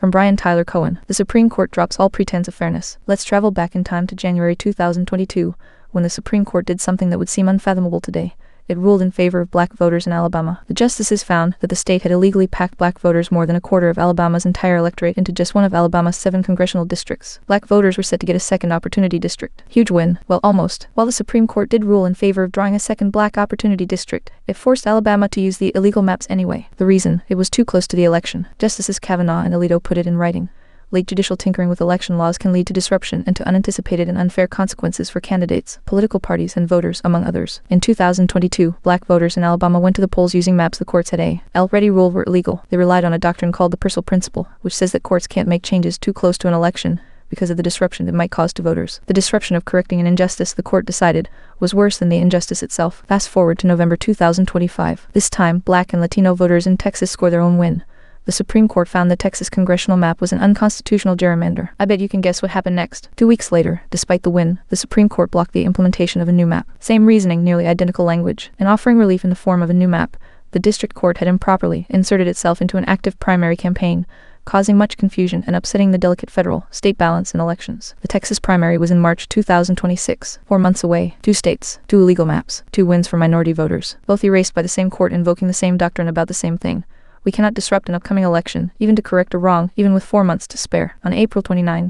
from Brian Tyler Cohen. The Supreme Court drops all pretense of fairness. Let's travel back in time to January 2022, when the Supreme Court did something that would seem unfathomable today. It ruled in favor of black voters in Alabama. The justices found that the state had illegally packed black voters more than a quarter of Alabama's entire electorate into just one of Alabama's 7 congressional districts. Black voters were set to get a second opportunity district. Huge win. Well, almost. While the Supreme Court did rule in favor of drawing a second black opportunity district, it forced Alabama to use the illegal maps anyway. The reason? It was too close to the election. Justices Kavanaugh and Alito put it in writing. Late judicial tinkering with election laws can lead to disruption and to unanticipated and unfair consequences for candidates, political parties, and voters, among others. In 2022, black voters in Alabama went to the polls using maps the courts had already ruled were illegal. They relied on a doctrine called the Purcell Principle, which says that courts can't make changes too close to an election because of the disruption it might cause to voters. The disruption of correcting an injustice, the court decided, was worse than the injustice itself. Fast forward to November 2025. This time, black and Latino voters in Texas score their own win. The Supreme Court found the Texas congressional map was an unconstitutional gerrymander. I bet you can guess what happened next. 2 weeks later, despite the win, the Supreme Court blocked the implementation of a new map. Same reasoning, nearly identical language. In offering relief in the form of a new map, the district court had improperly inserted itself into an active primary campaign, causing much confusion and upsetting the delicate federal-state balance in elections. The Texas primary was in March 2026, 4 months away. 2 states, 2 illegal maps, 2 wins for minority voters, both erased by the same court invoking the same doctrine about the same thing. We cannot disrupt an upcoming election, even to correct a wrong, even with 4 months to spare. On April 29,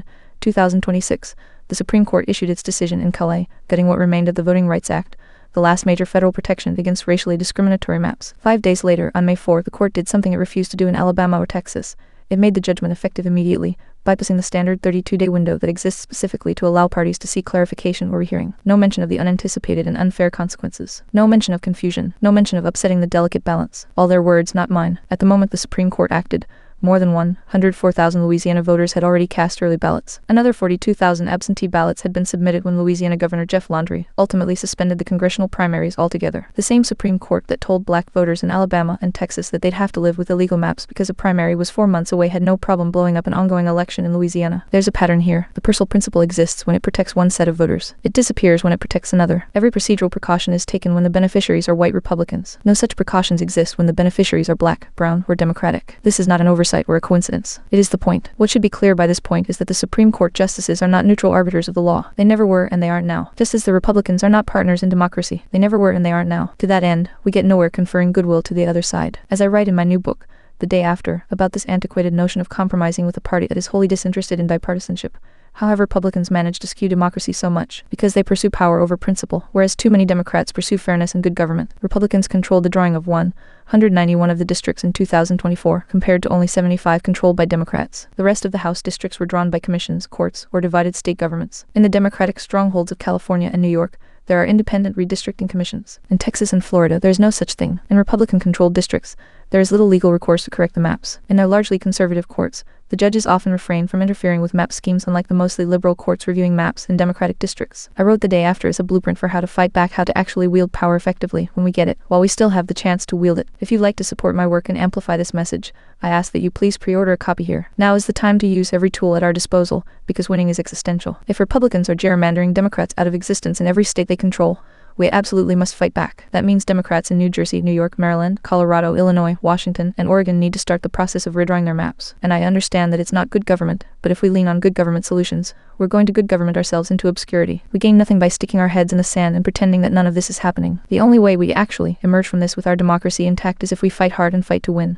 2026, the Supreme Court issued its decision in Calais, gutting what remained of the Voting Rights Act, the last major federal protection against racially discriminatory maps. 5 days later, on May 4, the court did something it refused to do in Alabama or Texas. It made the judgment effective immediately, bypassing the standard 32-day window that exists specifically to allow parties to seek clarification or rehearing. No mention of the unanticipated and unfair consequences. No mention of confusion. No mention of upsetting the delicate balance. All their words, not mine. At the moment the Supreme Court acted, more than 104,000 Louisiana voters had already cast early ballots. Another 42,000 absentee ballots had been submitted when Louisiana Governor Jeff Landry ultimately suspended the congressional primaries altogether. The same Supreme Court that told black voters in Alabama and Texas that they'd have to live with illegal maps because a primary was 4 months away had no problem blowing up an ongoing election in Louisiana. There's a pattern here. The Purcell Principle exists when it protects one set of voters. It disappears when it protects another. Every procedural precaution is taken when the beneficiaries are white Republicans. No such precautions exist when the beneficiaries are black, brown, or Democratic. This is not an oversight or a coincidence. It is the point. What should be clear by this point is that the Supreme Court justices are not neutral arbiters of the law. They never were and they aren't now. Just as the Republicans are not partners in democracy. They never were and they aren't now. To that end, we get nowhere conferring goodwill to the other side. As I write in my new book, The Day After, about this antiquated notion of compromising with a party that is wholly disinterested in bipartisanship. How have Republicans managed to skew democracy so much? Because they pursue power over principle, whereas too many Democrats pursue fairness and good government. Republicans controlled the drawing of 191 of the districts in 2024, compared to only 75 controlled by Democrats. The rest of the House districts were drawn by commissions, courts, or divided state governments. In the Democratic strongholds of California and New York, there are independent redistricting commissions. In Texas and Florida, there is no such thing. In Republican-controlled districts, there is little legal recourse to correct the maps. In their largely conservative courts, the judges often refrain from interfering with map schemes, unlike the mostly liberal courts reviewing maps in Democratic districts. I wrote The Day After as a blueprint for how to fight back, how to actually wield power effectively when we get it, while we still have the chance to wield it. If you'd like to support my work and amplify this message, I ask that you please pre-order a copy here. Now is the time to use every tool at our disposal, because winning is existential. If Republicans are gerrymandering Democrats out of existence in every state they control, we absolutely must fight back. That means Democrats in New Jersey, New York, Maryland, Colorado, Illinois, Washington, and Oregon need to start the process of redrawing their maps. And I understand that it's not good government, but if we lean on good government solutions, we're going to good government ourselves into obscurity. We gain nothing by sticking our heads in the sand and pretending that none of this is happening. The only way we actually emerge from this with our democracy intact is if we fight hard and fight to win.